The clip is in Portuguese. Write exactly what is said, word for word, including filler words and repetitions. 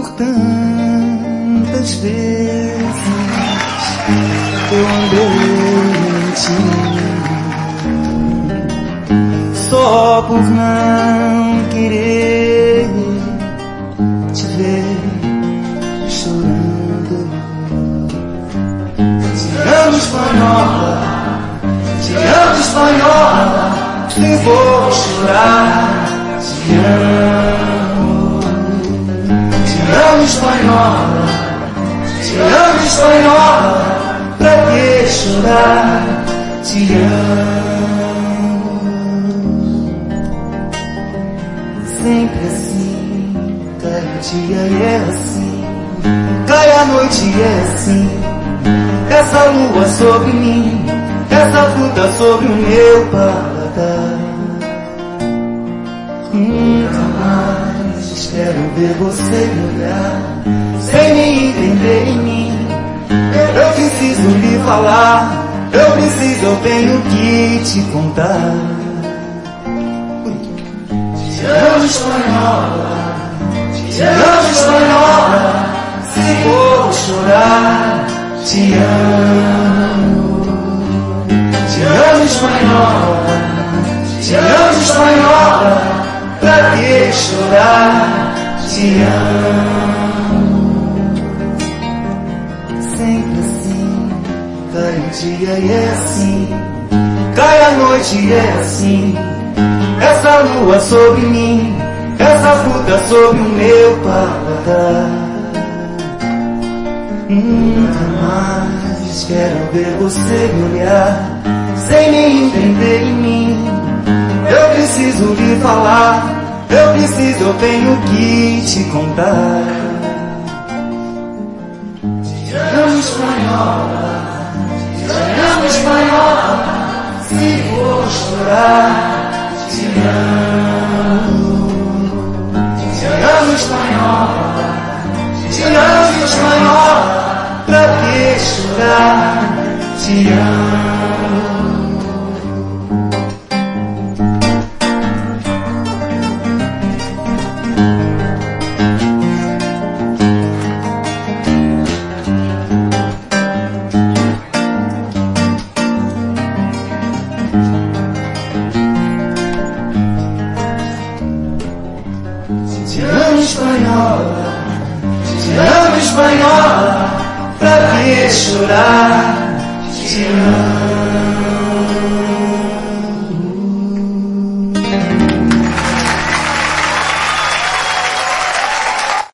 por tantas vezes eu andei em ti, só por não querer te ver chorando. Te amo, espanhola, te amo, espanhola, se vou chorar, te amo. Te amo, espanhola, te amo, espanhola, pra que chorar, te amo. Sempre assim, cai o dia e é assim, cai a noite e é assim. Essa lua sobre mim, essa fruta sobre o meu paladar. Nunca mais quero ver você me olhar sem me entender em mim. Eu preciso lhe falar, eu preciso, eu tenho que te contar. Te amo, espanhola, te amo, espanhola, se vou chorar, te amo. Te amo, espanhola, te amo, espanhola, pra que chorar, te amo. Sempre assim, cai o dia e é assim, cai a noite e é assim. Essa lua sobre mim, essa fruta sobre o meu paladar. Nunca mais quero ver você me olhar sem me entender em mim. Eu preciso lhe falar, eu preciso, eu tenho que te contar. Te amo, espanhola, te amo, espanhola, se vou chorar, te amo. Te amo, espanhola, te amo, espanhola, pra que chorar, te amo. Te amo, espanhola, te amo, espanhola, pra que chorar, te amo.